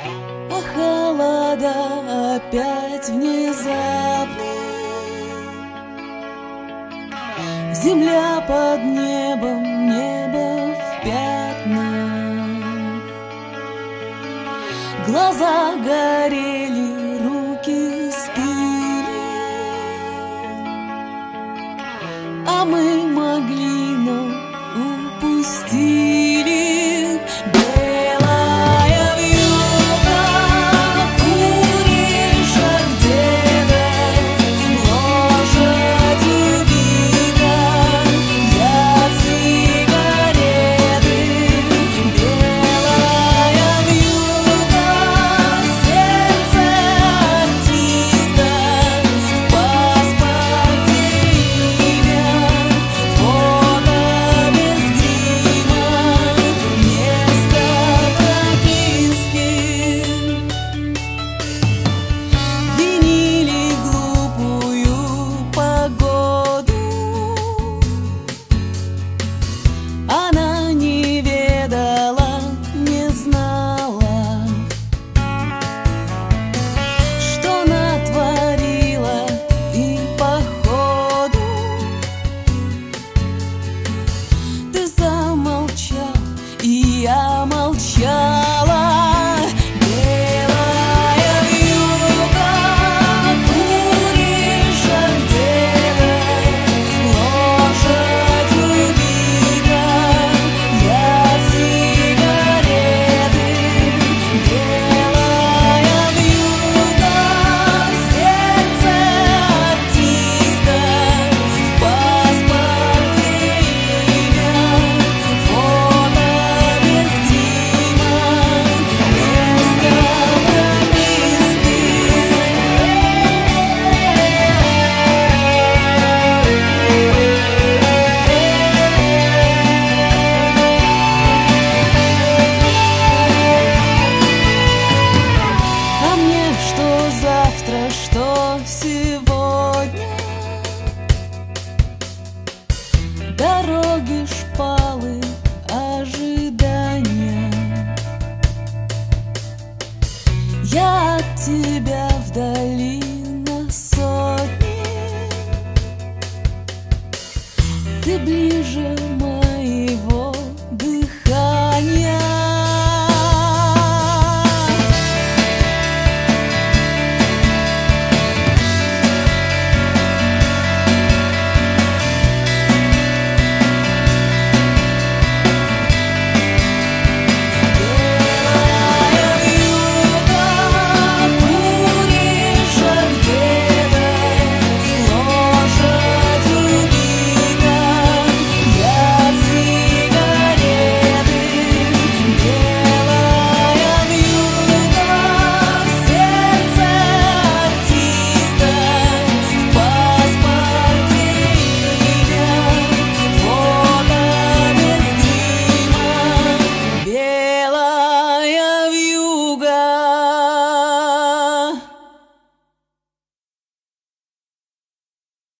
А холода опять внезапны. Земля под небом, небо в пятнах. Глаза горели, руки стыли, а мы могли, но упустили. Белая вьюга, куриша где-то, лошадь убита, я сигареты. Белая вьюга, сердце артиста, в паспорте имя, фото без грима, место прописки. Винили глупую погоду, она не ведала, не знала, что натворила, и походу ты замолчал, и я молчала. Белая вьюга, куриша где-то, лошадь убита, я сигареты. Белая вьюга, сердце артиста, в паспорте имя, фото без грима, место прописки. А мне что завтра, что сегодня? Дороги, шпалы, ожидания. Я от тебя